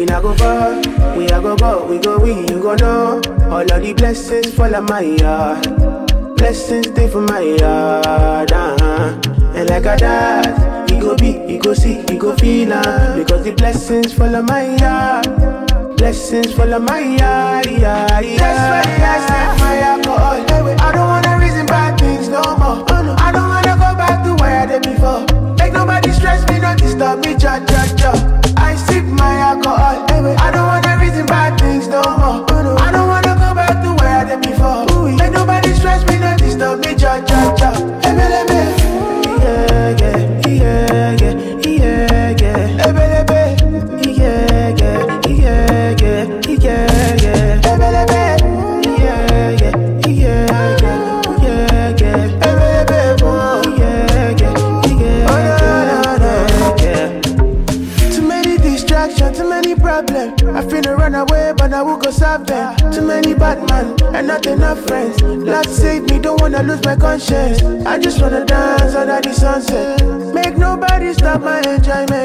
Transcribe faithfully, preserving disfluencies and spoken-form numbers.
not go far. We are go go, we go we, you go know. All of the blessings fall on my yard. Blessings stay for my yard, uh-huh. And like a dad, he go be, he go see, he go feel uh, because the blessings fall on my yard. Blessings fall on my yard, yeah, yeah. That's why I sip my alcohol. I don't wanna reason bad things no more. I don't wanna go back to where I did before. Make nobody stress me, not disturb me, cha cha cha. I sip my alcohol. I don't wanna reason bad things no more. I don't wanna go back to where I did before. Make nobody stress me, not disturb me, cha cha cha. Yeah, yeah, yeah, yeah, yeah, yeah. Yeah, yeah, yeah, yeah, yeah, yeah. Too many problems. I finna run away, but I will go solve them. Too many bad men and not enough friends. Lord save me, don't wanna lose my conscience. I just wanna dance under the sunset. Make nobody stop my enjoyment.